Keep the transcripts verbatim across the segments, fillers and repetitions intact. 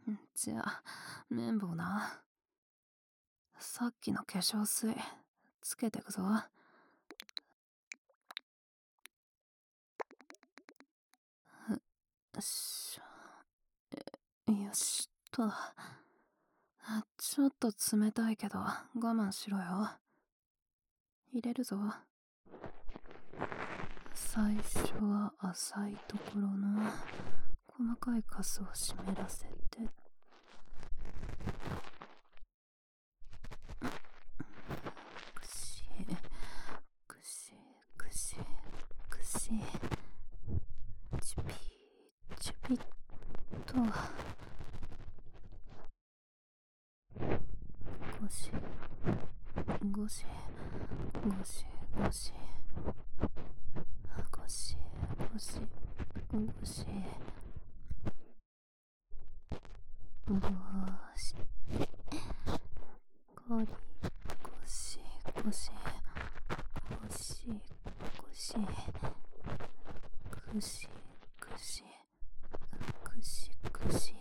じゃあ、綿棒な。さっきの化粧水、つけてくぞ。よし。よしと。ちょっと冷たいけど、我慢しろよ。入れるぞ。最初は浅いところの細かいカスを湿らせて、くしくしくしくし、チュピーチュピッと、ゴシゴシゴシゴシゴシゴシゴシゴシ、ゴリゴシゴシゴシゴシ、くしくしくしくし、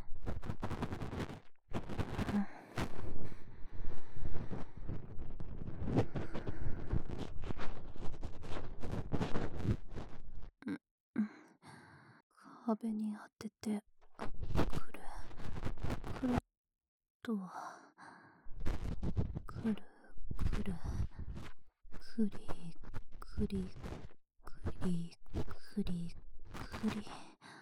壁に当ててくるくるっと、くるくるくりくりくりくりくり、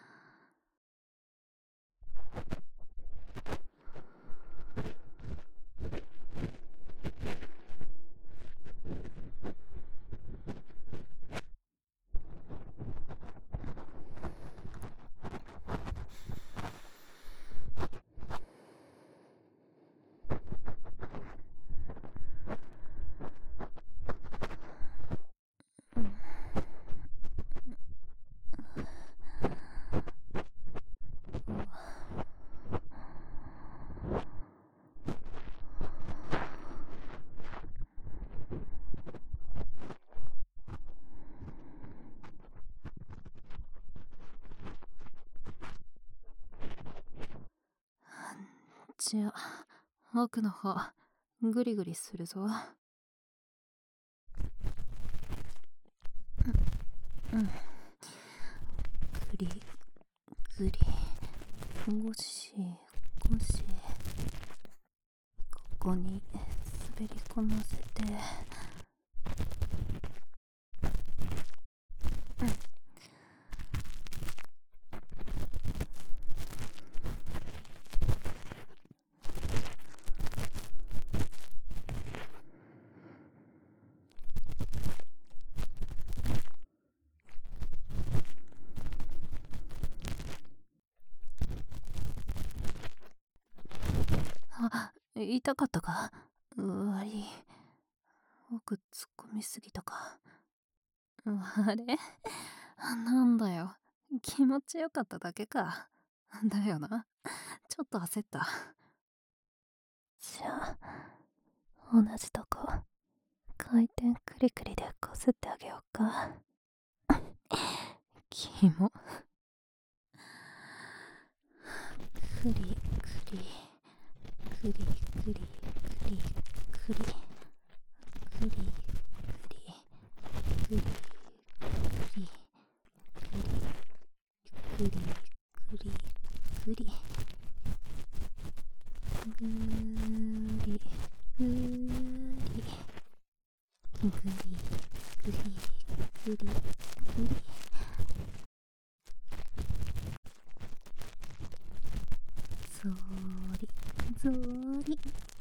じゃあ奥の方グリグリするぞ。うん、グリグリゴシゴシ、ここに滑り込ませて、あ、痛かったか。悪い、奥突っ込みすぎたか。あれ、なんだよ、気持ちよかっただけか。だよな、ちょっと焦った。じゃあ同じとこ回転クリクリでこすってあげようか。キモ。クリクリクリクリクリクリクリクリクリクリクリクリクリグリグリグリグリグリグリグリグリ、ゾーリゾーリ、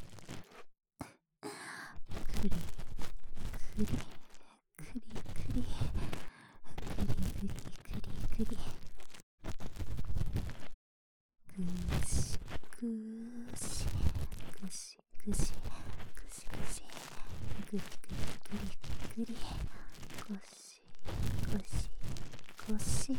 クリクリクリクリクリクリクリクリ、ぐしぐしぐしぐしぐしぐしぐりぐりぐりぐり、ごしごしごし、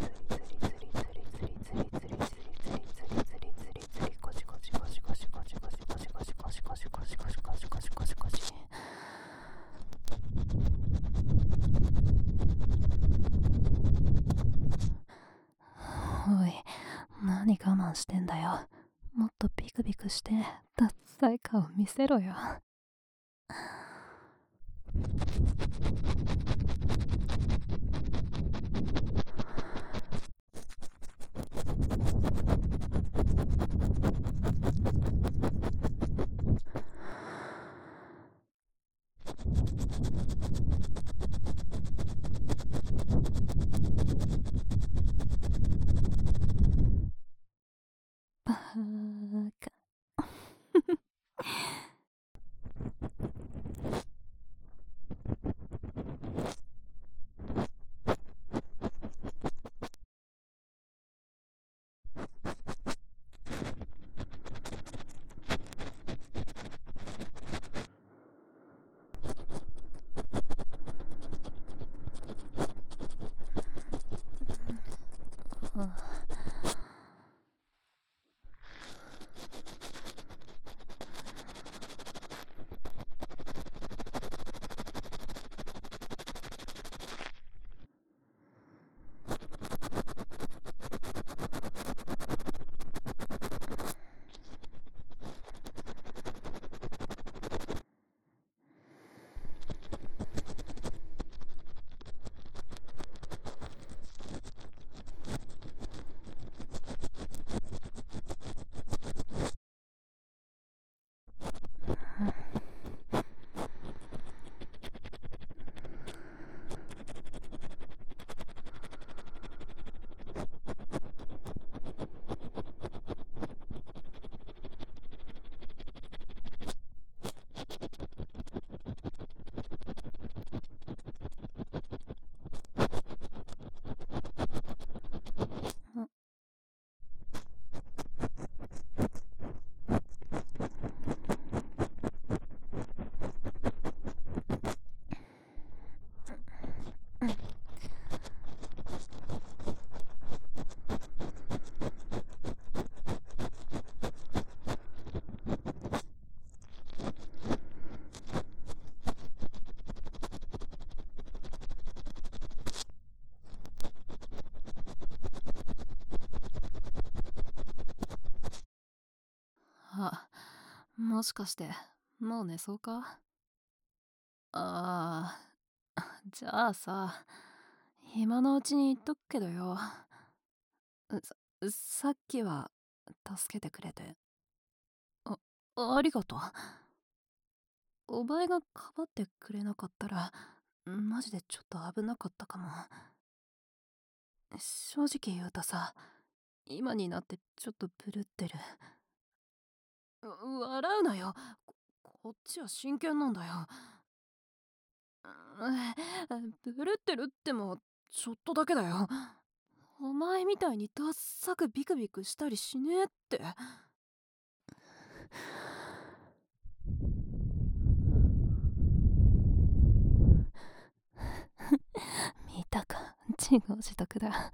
おい、何我慢してんだよ。もっとビクビクしてダッサい顔見せろよ。バーカ。あ、もしかしてもう寝そうか？ああ、じゃあさ、今のうちに言っとくけどよ。ささっきは助けてくれてあありがとう。お前がかばってくれなかったらマジでちょっと危なかったかも。正直言うとさ、今になってちょっとブルってる。う笑うなよ。こ、こっちは真剣なんだよ。うブルってるってもちょっとだけだよ。 お前みたいにダッサくビクビクしたりしねえって。見たか、自業自得だ。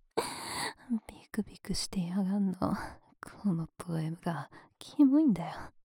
ビクビクしてやがんの。このポエムがキモいんだよ。